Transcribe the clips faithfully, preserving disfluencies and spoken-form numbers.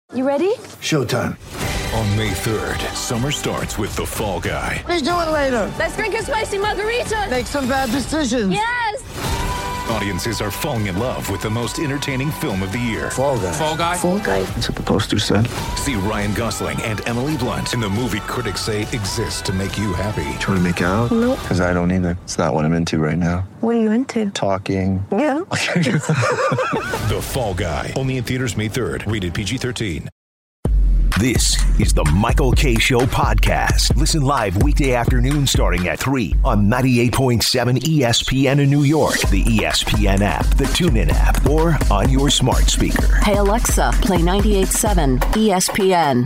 You ready? Showtime. On May third, summer starts with The Fall Guy. Let's do it later. Let's drink a spicy margarita. Make some bad decisions. Yes! Audiences are falling in love with the most entertaining film of the year. Fall Guy. Fall Guy? Fall Guy. That's what the poster said. See Ryan Gosling and Emily Blunt in the movie critics say exists to make you happy. Trying to make it out? Nope. Because I don't either. It's not what I'm into right now. What are you into? Talking. Yeah. The Fall Guy. Only in theaters May third. Rated P G thirteen. This is the Michael Kay Show podcast. Listen live weekday afternoon starting at three on ninety-eight point seven E S P N in New York, the E S P N app, the TuneIn app, or on your smart speaker. Hey, Alexa, play ninety-eight point seven E S P N.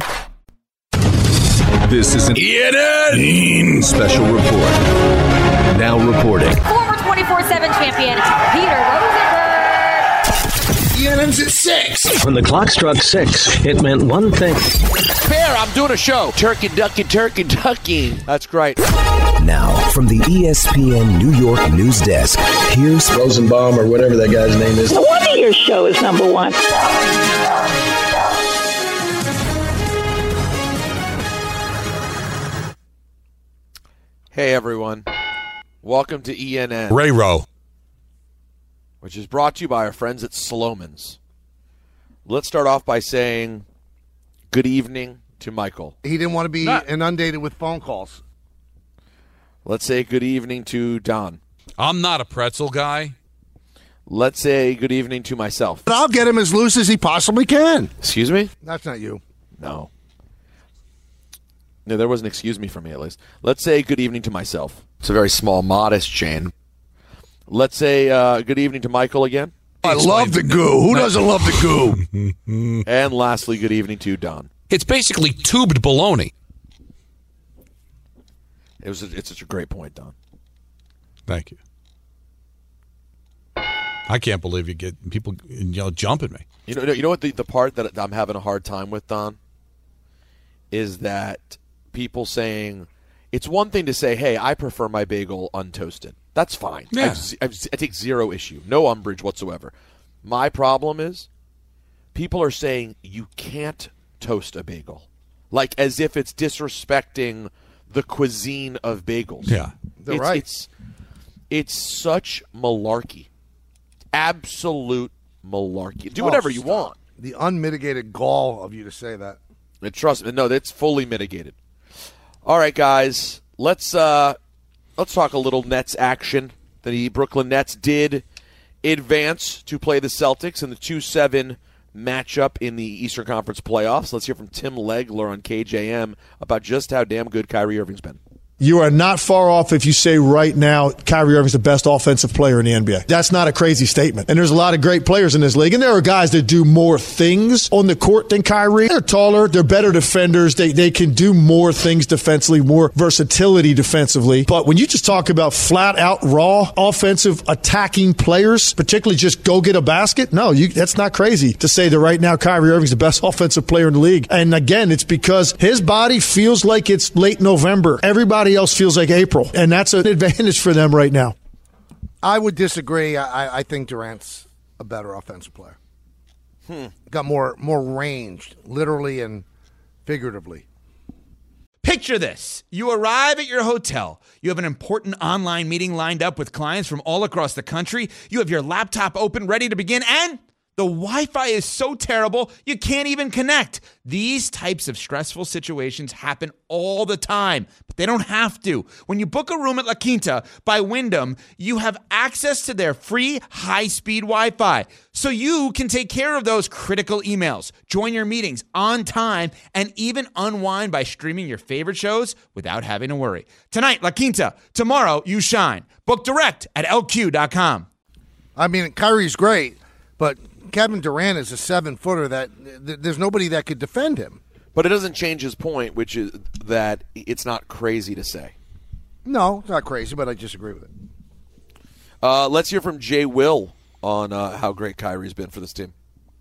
This is an E N N special report. Now reporting. Former twenty-four seven champion, Peter Rosenberg. E N N's at six. When the clock struck six, it meant one thing. Bear, I'm doing a show. Turkey, ducky, turkey, ducky. That's great. Now, from the E S P N New York news desk, here's Rosenbaum or whatever that guy's name is. No wonder your show is number one. Hey, everyone. Welcome to E N N. Ray Rowe. Which is brought to you by our friends at Sloman's. Let's start off by saying good evening to Michael. He didn't want to be Not- inundated with phone calls. Let's say good evening to Don. I'm not a pretzel guy. Let's say good evening to myself. But I'll get him as loose as he possibly can. Excuse me? That's not you. No. No, there was an excuse me from me at least. Let's say good evening to myself. It's a very small, modest chain. Let's say uh, good evening to Michael again. I love the goo. Who doesn't love the goo? And lastly, good evening to Don. It's basically tubed bologna. It was. A, it's such a great point, Don. Thank you. I can't believe you get people you know jump at me. You know, you know what the, the part that I'm having a hard time with, Don, is that people saying it's one thing to say, "Hey, I prefer my bagel untoasted." That's fine. Yeah. I, I, I take zero issue, no umbrage whatsoever. My problem is people are saying you can't toast a bagel, like as if it's disrespecting the cuisine of bagels. Yeah, they're it's, right. It's it's such malarkey, absolute malarkey. Do whatever Oh, you stop. want. The unmitigated gall of you to say that. And trust me, no, that's fully mitigated. All right, guys, let's uh, let's talk a little Nets action. The Brooklyn Nets did advance to play the Celtics in the two seven matchup in the Eastern Conference playoffs. Let's hear from Tim Legler on K J M about just how damn good Kyrie Irving's been. You are not far off if you say right now Kyrie Irving's the best offensive player in the N B A. That's not a crazy statement. And there's a lot of great players in this league. And there are guys that do more things on the court than Kyrie. They're taller. They're better defenders. They they can do more things defensively, more versatility defensively. But when you just talk about flat-out, raw, offensive, attacking players, particularly just go get a basket, no, you, that's not crazy to say that right now Kyrie Irving's the best offensive player in the league. And again, it's because his body feels like it's late November. Everybody else feels like April, and that's an advantage for them right now. I would disagree. I, I think Durant's a better offensive player. Hmm. Got more more ranged, literally and figuratively. Picture this. You arrive at your hotel. You have an important online meeting lined up with clients from all across the country. You have your laptop open, ready to begin, and the Wi-Fi is so terrible, you can't even connect. These types of stressful situations happen all the time, but they don't have to. When you book a room at La Quinta by Wyndham, you have access to their free high-speed Wi-Fi, so you can take care of those critical emails, join your meetings on time, and even unwind by streaming your favorite shows without having to worry. Tonight, La Quinta. Tomorrow, you shine. Book direct at L Q dot com. I mean, Kyrie's great, but Kevin Durant is a seven-footer that th- there's nobody that could defend him. But it doesn't change his point, which is that it's not crazy to say. No, it's not crazy, but I disagree with it. Uh, let's hear from Jay Will on uh, how great Kyrie's been for this team.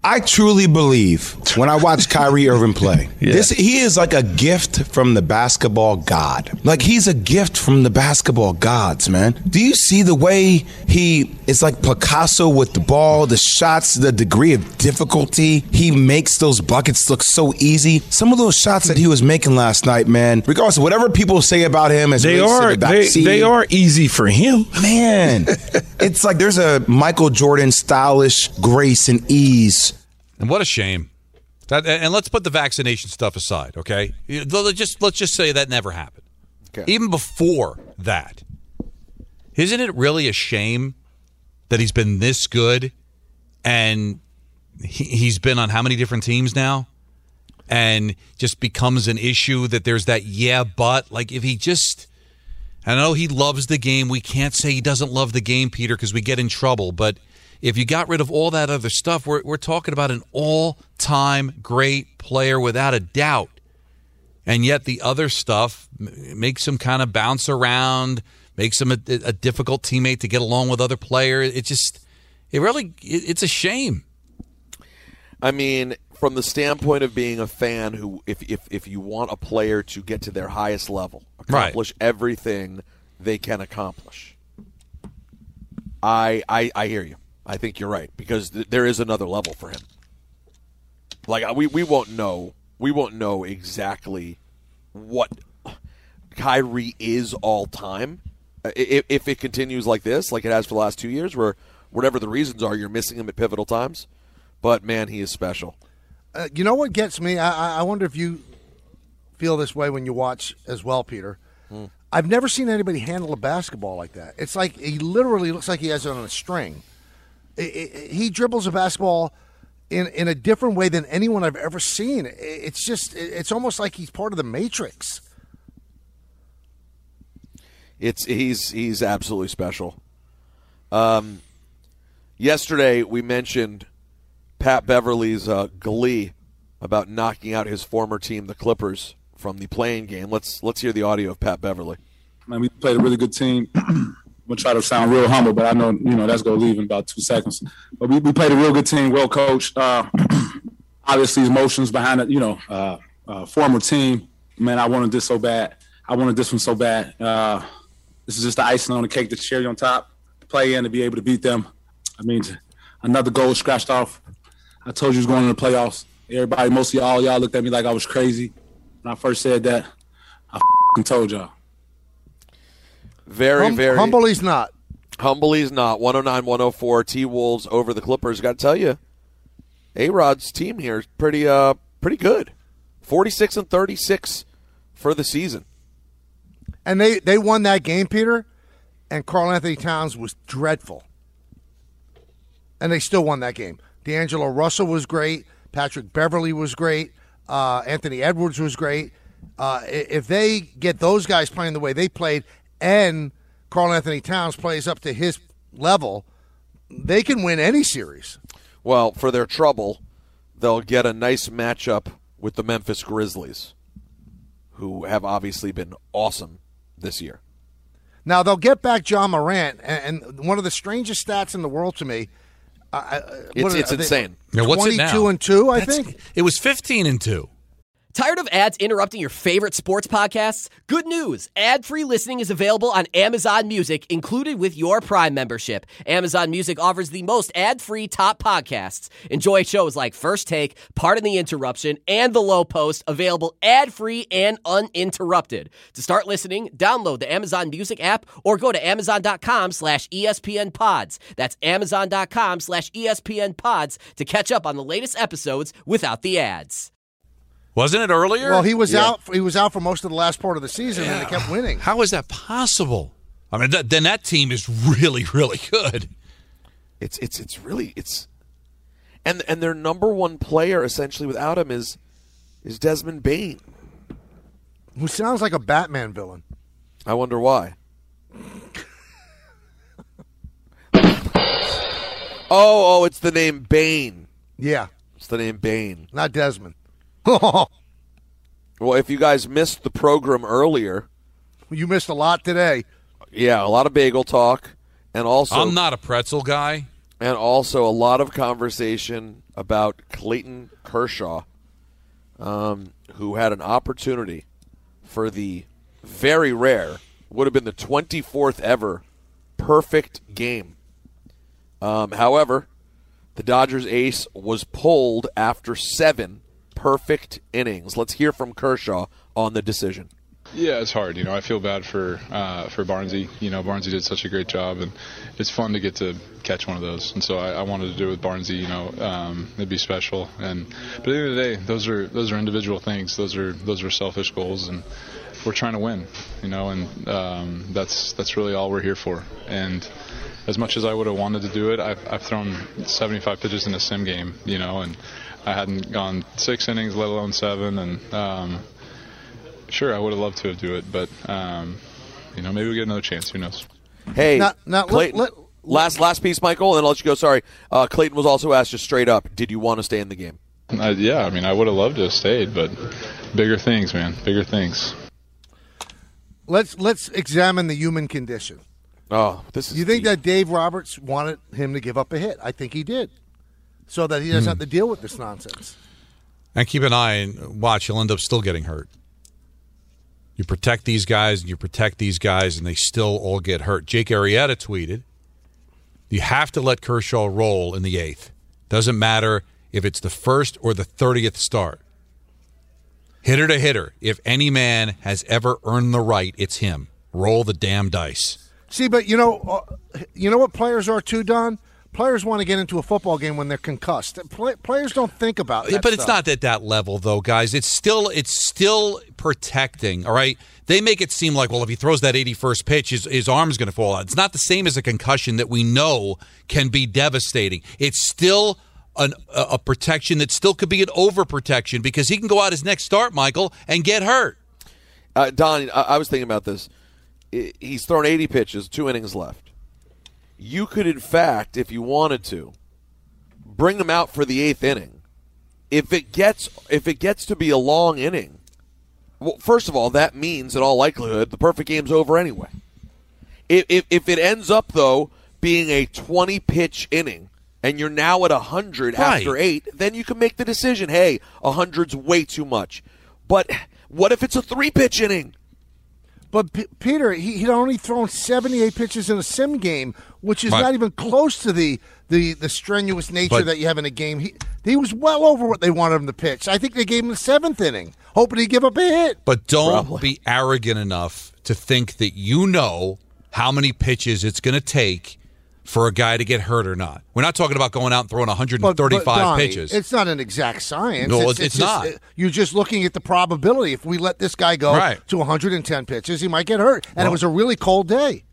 I truly believe when I watch Kyrie Irving play, yeah. this he is like a gift from the basketball god. Like he's a gift from the basketball gods, man. Do you see the way he is like Picasso with the ball, the shots, the degree of difficulty he makes those buckets look so easy? Some of those shots that he was making last night, man, regardless of whatever people say about him as they are the they, they are easy for him, man. It's like there's a Michael Jordan stylish grace and ease. And what a shame. That, and let's put the vaccination stuff aside, okay? Let's just, let's just say that never happened. Okay. Even before that, isn't it really a shame that he's been this good and he, he's been on how many different teams now? And just becomes an issue that there's that yeah, but. Like if he just, I know he loves the game. We can't say he doesn't love the game, Peter, because we get in trouble. But if you got rid of all that other stuff, we're we're talking about an all-time great player without a doubt. And yet the other stuff makes him kind of bounce around, makes him a, a difficult teammate to get along with other players. It just, it really, it, it's a shame. I mean, from the standpoint of being a fan who, if if, if you want a player to get to their highest level, accomplish right. everything they can accomplish, I I, I hear you. I think you're right because th- there is another level for him. Like we, we won't know we won't know exactly what Kyrie is all time if, if it continues like this, like it has for the last two years, where whatever the reasons are, you're missing him at pivotal times. But man, he is special. Uh, you know what gets me? I, I wonder if you feel this way when you watch as well, Peter. Hmm. I've never seen anybody handle a basketball like that. It's like he literally looks like he has it on a string. It, it, he dribbles a basketball in, in a different way than anyone I've ever seen. It, it's just, it, it's almost like he's part of the Matrix. It's he's he's absolutely special. Um, yesterday we mentioned Pat Beverly's uh, glee about knocking out his former team, the Clippers, from the play-in game. Let's let's hear the audio of Pat Beverly. Man, we played a really good team. I'm going to try to sound real humble, but I know, you know, that's going to leave in about two seconds. But we, we played a real good team, well coached. Uh, obviously, emotions behind it, you know, uh, uh, former team. Man, I wanted this so bad. I wanted this one so bad. Uh, this is just the icing on the cake, the cherry on top. To play in, to be able to beat them. I mean, another goal scratched off. I told you he was going to the playoffs. Everybody, mostly all y'all, looked at me like I was crazy. When I first said that, I f***ing told y'all. Very, hum- very. Humble he's not. Humble he's not. one oh nine one oh four, T-Wolves over the Clippers. Got to tell you, A-Rod's team here is pretty, uh, pretty good. forty-six and thirty-six for the season. And they, they won that game, Peter, and Karl Anthony Towns was dreadful. And they still won that game. D'Angelo Russell was great. Patrick Beverly was great. Uh, Anthony Edwards was great. Uh, if they get those guys playing the way they played and Karl Anthony Towns plays up to his level, they can win any series. Well, for their trouble, they'll get a nice matchup with the Memphis Grizzlies, who have obviously been awesome this year. Now, they'll get back John Morant, and, and one of the strangest stats in the world to me, uh, it's, it's insane. Now, what's it now? twenty-two and two, I That's, think. It was fifteen and two. Tired of ads interrupting your favorite sports podcasts? Good news. Ad-free listening is available on Amazon Music, included with your Prime membership. Amazon Music offers the most ad-free top podcasts. Enjoy shows like First Take, Pardon the Interruption, and The Low Post, available ad-free and uninterrupted. To start listening, download the Amazon Music app or go to amazon.com slash ESPN pods. That's amazon.com slash ESPN pods to catch up on the latest episodes without the ads. Wasn't it earlier? Well, he was yeah. out. He was out for most of the last part of the season, yeah. and they kept winning. How is that possible? I mean, th- then that team is really, really good. It's it's it's really it's, and and their number one player essentially without him is is Desmond Bane, who sounds like a Batman villain. I wonder why. oh, oh, it's the name Bane. Yeah, it's the name Bane, not Desmond. Well, if you guys missed the program earlier, you missed a lot today. Yeah, a lot of bagel talk, and also I'm not a pretzel guy, and also a lot of conversation about Clayton Kershaw, um, who had an opportunity for the very rare, would have been the twenty-fourth ever perfect game. Um, however, the Dodgers ace was pulled after seven perfect innings. Let's hear from Kershaw on the decision. Yeah, it's hard. You know, I feel bad for uh, for Barnesy. You know, Barnesy did such a great job, and it's fun to get to catch one of those. And so I, I wanted to do it with Barnesy. You know, um, it'd be special. And but at the end of the day, those are those are individual things. Those are those are selfish goals, and we're trying to win. You know, and um, that's that's really all we're here for. And as much as I would have wanted to do it, I've, I've thrown seventy-five pitches in a sim game. You know, and I hadn't gone six innings, let alone seven, and. Um, Sure, I would have loved to do it, but um, you know, maybe we'll get another chance. Who knows? Hey, now, now, Clayton, let, let, last last piece, Michael, and then I'll let you go. Sorry, uh, Clayton was also asked just straight up, did you want to stay in the game? Uh, yeah, I mean, I would have loved to have stayed, but bigger things, man, bigger things. Let's let's examine the human condition. Oh, this is. You think deep. that Dave Roberts wanted him to give up a hit? I think he did, so that he doesn't Hmm. have to deal with this nonsense. And keep an eye and watch. He'll end up still getting hurt. You protect these guys, and you protect these guys, and they still all get hurt. Jake Arrieta tweeted, you have to let Kershaw roll in the eighth. Doesn't matter if it's the first or the thirtieth start. Hitter to hitter, if any man has ever earned the right, it's him. Roll the damn dice. See, but you know, uh, you know what players are too, Don? Players want to get into a football game when they're concussed. Play, players don't think about that But it's stuff. not at that level, though, guys. It's still it's still protecting, all right? They make it seem like, well, if he throws that eighty-first pitch, his, his arm's going to fall out. It's not the same as a concussion that we know can be devastating. It's still an, a, a protection that still could be an overprotection because he can go out his next start, Michael, and get hurt. Uh, Don, I, I was thinking about this. I, he's thrown eighty pitches, two innings left. You could, in fact, if you wanted to, bring him out for the eighth inning. If it gets if it gets to be a long inning, well, first of all, that means in all likelihood the perfect game's over anyway. If if, if it ends up though being a twenty-pitch inning and you're now at one hundred Right. after eight, then you can make the decision. Hey, one hundred's way too much. But what if it's a three-pitch inning? But P- Peter, he, he'd only thrown seventy-eight pitches in a sim game, which is Right. not even close to the, the, the strenuous nature But- that you have in a game. He he was well over what they wanted him to pitch. I think they gave him the seventh inning, hoping he'd give up a hit. But don't Probably. be arrogant enough to think that you know how many pitches it's going to take for a guy to get hurt or not. We're not talking about going out and throwing one hundred thirty-five but, but Donnie, pitches. It's not an exact science. No, it's, it's just- not. You're just looking at the probability. If we let this guy go Right. to one hundred ten pitches, he might get hurt. And Well- it was a really cold day.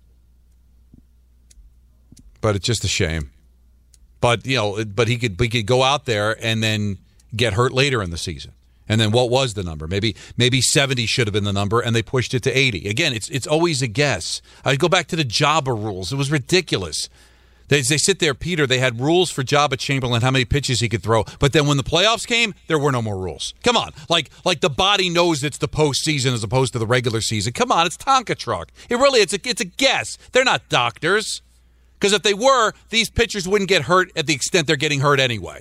But it's just a shame. But you know, but he could he could go out there and then get hurt later in the season. And then what was the number? Maybe maybe seventy should have been the number, and they pushed it to eighty. Again, it's it's always a guess. I go back to the Jabba rules. It was ridiculous. They, they sit there, Peter, they had rules for Jabba Chamberlain, how many pitches he could throw. But then when the playoffs came, there were no more rules. Come on. Like like the body knows it's the postseason as opposed to the regular season. Come on, it's Tonka truck. It really, it's a, it's a guess. They're not doctors. Because if they were, these pitchers wouldn't get hurt at the extent they're getting hurt anyway.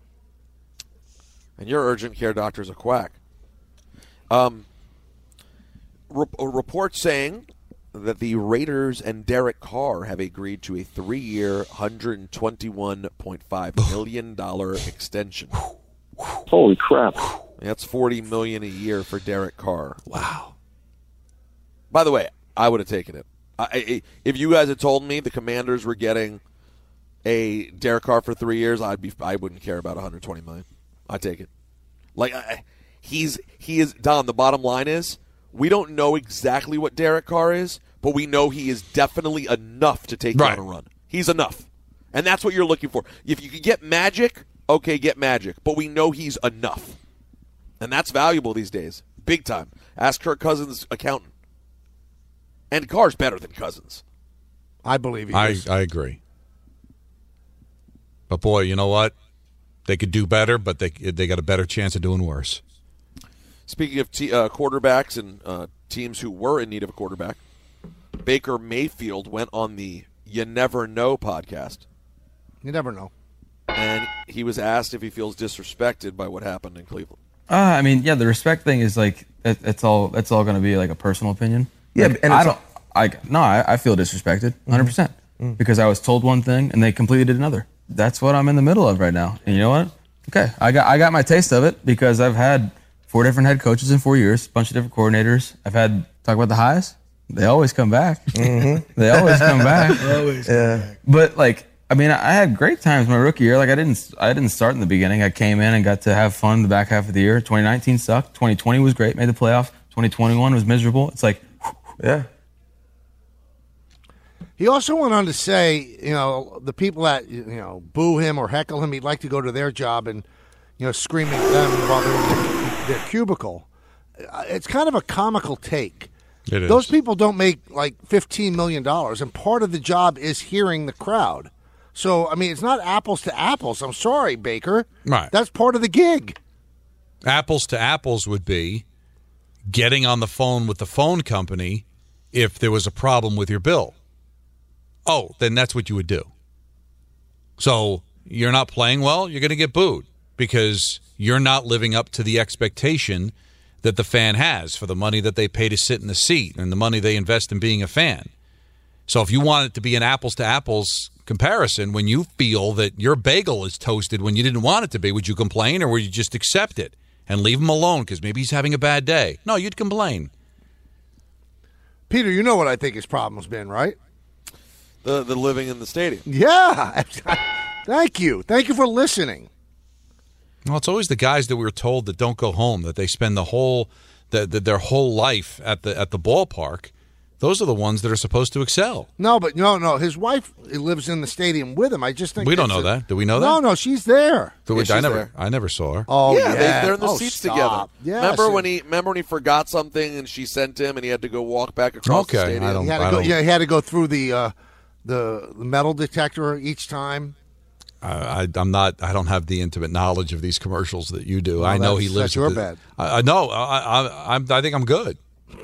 And your urgent care doctor's a quack. Um, re- a report saying that the Raiders and Derek Carr have agreed to a three-year, one hundred twenty-one point five million dollars extension. Holy crap. That's forty million dollars a year for Derek Carr. Wow. By the way, I would have taken it. I, I, if you guys had told me the Commanders were getting a Derek Carr for three years, I'd be I wouldn't care about one hundred twenty million dollars. I'd take it. Like I, he's he is Don. The bottom line is we don't know exactly what Derek Carr is, but we know he is definitely enough to take Right. down a run. He's enough, and that's what you're looking for. If you could get magic, okay, get magic. But we know he's enough, and that's valuable these days, big time. Ask Kirk Cousins' accountant. And Carr's better than Cousins. I believe he I, is. I agree. But, boy, you know what? They could do better, but they they got a better chance of doing worse. Speaking of t- uh, quarterbacks and uh, teams who were in need of a quarterback, Baker Mayfield went on the You Never Know podcast. You never know. And he was asked if he feels disrespected by what happened in Cleveland. Uh, I mean, yeah, the respect thing is like it, it's all it's all going to be like a personal opinion. Yeah, like, and I it's- don't. I no, I, I feel disrespected, one hundred percent, Mm-hmm. because I was told one thing and they completely did another. That's what I'm in the middle of right now. And you know what? Okay, I got I got my taste of it because I've had four different head coaches in four years, a bunch of different coordinators. I've had talk about the highs. They always come back. Mm-hmm. They always come back. always come yeah. back. But like, I mean, I had great times my rookie year. Like I didn't I didn't start in the beginning. I came in and got to have fun the back half of the year. twenty nineteen sucked. twenty twenty was great. Made the playoffs. twenty twenty-one was miserable. It's like, yeah. He also went on to say, you know, the people that, you know, boo him or heckle him, he'd like to go to their job and, you know, scream at them while they're in their, their cubicle. It's kind of a comical take. It is. Those people don't make like fifteen million dollars, and part of the job is hearing the crowd. So, I mean, it's not apples to apples. I'm sorry, Baker. Right. That's part of the gig. Apples to apples would be getting on the phone with the phone company if there was a problem with your bill. Oh, then that's what you would do. So you're not playing well, you're going to get booed because you're not living up to the expectation that the fan has for the money that they pay to sit in the seat and the money they invest in being a fan. So if you want it to be an apples to apples comparison, when you feel that your bagel is toasted when you didn't want it to be, would you complain or would you just accept it and leave him alone because maybe he's having a bad day? No, you'd complain. Peter, you know what I think his problem's been, right? The the living in the stadium. Yeah. Thank you. Thank you for listening. Well, it's always the guys that we were told that don't go home, that they spend the whole the, the, their whole life at the at the ballpark. Those are the ones that are supposed to excel. No, but no, no. His wife lives in the stadium with him. I just think We don't it's know a- that. Do we know that? No, no, she's there. So Yeah, which I she's never there. I never saw her. Oh yeah, yeah, They, they're in the Oh, seats stop. together. Yes. Remember when he remember when he forgot something and she sent him and he had to go walk back across the Okay, stadium? I don't- He had to go, yeah, he had to go through the uh, the the metal detector each time. I, I, I'm not. I don't have the intimate knowledge of these commercials that you do. Well, I know that's- he lives. that's your at the, bad. I, I know. I, I, I'm. I think I'm good.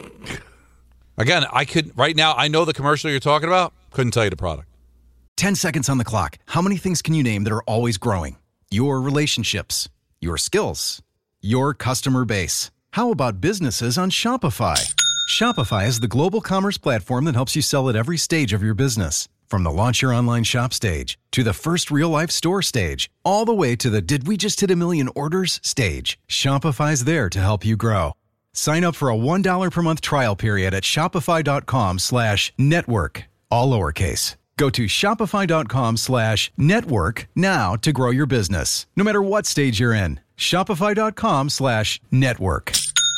Again, I could right now. I know the commercial you're talking about. Couldn't tell you the product. ten seconds on the clock. How many things can you name that are always growing? Your relationships, your skills, your customer base. How about businesses on Shopify? Shopify is the global commerce platform that helps you sell at every stage of your business. From the launch your online shop stage to the first real life store stage, all the way to the did we just hit a million orders stage. Shopify's there to help you grow. Sign up for a one dollar per month trial period at shopify.com slash network, all lowercase. Go to shopify.com slash network now to grow your business, no matter what stage you're in. Shopify.com slash network.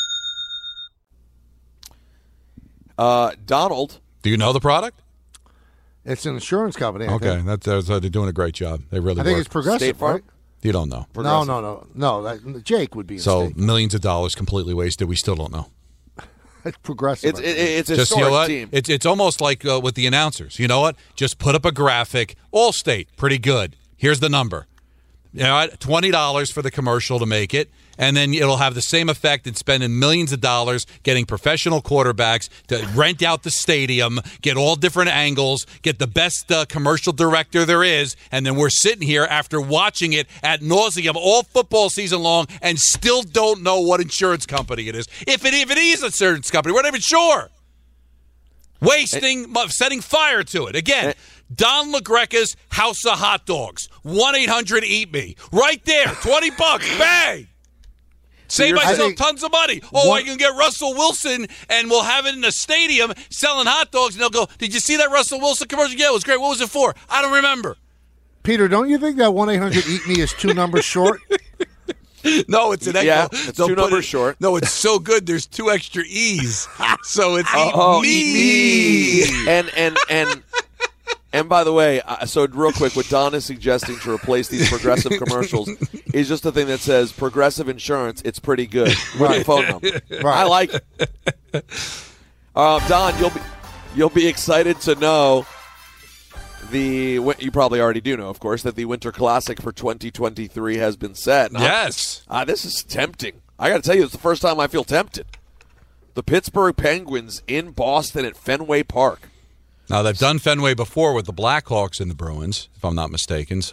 Uh, Donald. Do you know the product? It's an insurance company. I Okay, think. that's, that's uh, they're doing a great job. They really. I think work. it's Progressive, State Farm? right? You don't know. No, no, no, no. That, Jake would be. In So state. millions of dollars completely wasted. We still don't know. It's Progressive. It's I it, think. it's a Just you know historic what? team. It's it's almost like uh, with the announcers. You know what? Just put up a graphic. Allstate, pretty good. Here's the number. You know, twenty dollars for the commercial to make it, and then it'll have the same effect in spending millions of dollars getting professional quarterbacks to rent out the stadium, get all different angles, get the best uh, commercial director there is, and then we're sitting here after watching it at nauseum all football season long and still don't know what insurance company it is. If it, if it is an insurance company, we're not even sure. Wasting, setting fire to it. Again, Don LaGreca's House of Hot Dogs. one eight hundred eat me. Right there. twenty bucks. Bang. Save I myself think tons of money. Oh, one- I can get Russell Wilson, and we'll have it in a stadium selling hot dogs, and they'll go, did you see that Russell Wilson commercial? Yeah, it was great. What was it for? I don't remember. Peter, don't you think that one eight hundred eat me is two numbers short? No, it's an echo. Yeah, it's They'll two put numbers it- short. No, it's so good. There's two extra E's. So it's eat Oh, me. eat me. And and and and by the way, uh, so real quick, what Don is suggesting to replace these Progressive commercials is just a thing that says Progressive Insurance. It's pretty good. With a phone number. I like it. Uh, Don, you'll be you'll be excited to know the you probably already do know, of course, that the Winter Classic for twenty twenty-three has been set. Now, Yes. uh, this is tempting. I got to tell you, it's the first time I feel tempted. The Pittsburgh Penguins in Boston at Fenway Park. Now, they've done Fenway before with the Blackhawks and the Bruins, if I'm not mistaken. So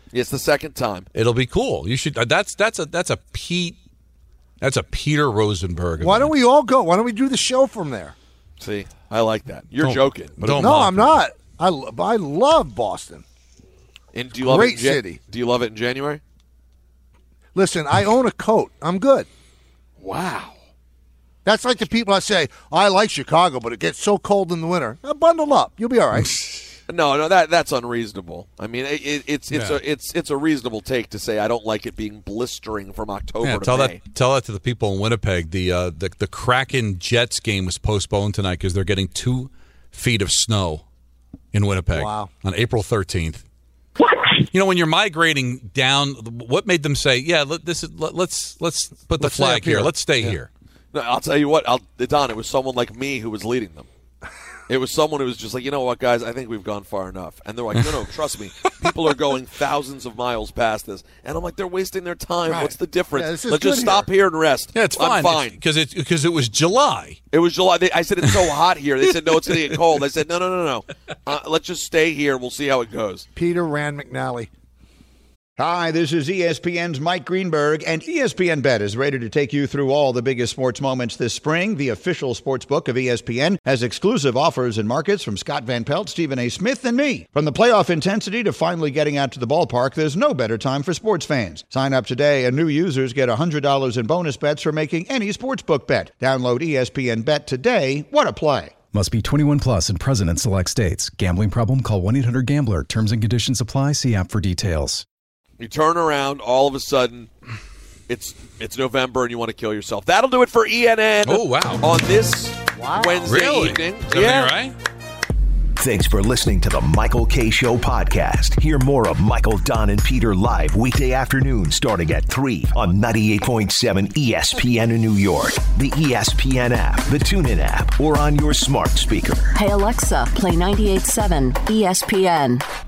It's the second time. It'll be cool. You should. Uh, that's that's a that's a Pete. That's a Peter Rosenberg. Why don't we all go? Why don't we do the show from there? See, I like that. You're Don't- joking. But don't No, mock I'm me. not. I, lo- I love Boston. And do you love Great it in Jan- city. Do you love it in January? Listen, I own a coat. I'm good. Wow. That's like the people that say, I like Chicago, but it gets so cold in the winter. Now, bundle up. You'll be all right. No, no, that that's unreasonable. I mean, it, it, it's it's Yeah. a it's it's a reasonable take to say I don't like it being blistering from October Yeah, to tell May. that tell that to the people in Winnipeg. The uh, the the Kraken Jets game was postponed tonight because they're getting two feet of snow in Winnipeg Wow. on April thirteenth. You know, when you're migrating down, what made them say, "Yeah, let, this is let, let's let's put the Let's stay flag up here. here." Let's stay Yeah. here." No, I'll tell you what, I'll, Don. It was someone like me who was leading them. It was someone who was just like, you know what, guys, I think we've gone far enough. And they're like, no, no, trust me. People are going thousands of miles past this. And I'm like, they're wasting their time. Right. What's the difference? Yeah, this is Let's just good stop here. and rest. Yeah, it's I'm fine. fine. Because it because it was July. It was July. They, I said, it's so hot here. They said, no, it's going to get cold. I said, no, no, no, no. Uh, let's just stay here and we'll see how it goes. Peter Rand McNally. Hi, this is E S P N's Mike Greenberg, and E S P N Bet is ready to take you through all the biggest sports moments this spring. The official sports book of E S P N has exclusive offers and markets from Scott Van Pelt, Stephen A. Smith, and me. From the playoff intensity to finally getting out to the ballpark, there's no better time for sports fans. Sign up today, and new users get one hundred dollars in bonus bets for making any sportsbook bet. Download E S P N Bet today. What a play. Must be twenty-one plus and present in select states. Gambling problem? Call one eight hundred gambler. Terms and conditions apply. See app for details. You turn around, all of a sudden, it's it's November and you want to kill yourself. That'll do it for E N N. Oh, wow. On this Wow. Wednesday Really? evening. Is everything Yeah. all right? Thanks for listening to the Michael K. Show podcast. Hear more of Michael, Don, and Peter live weekday afternoon starting at three on ninety-eight point seven E S P N in New York, the E S P N app, the TuneIn app, or on your smart speaker. Hey Alexa, play ninety-eight point seven E S P N.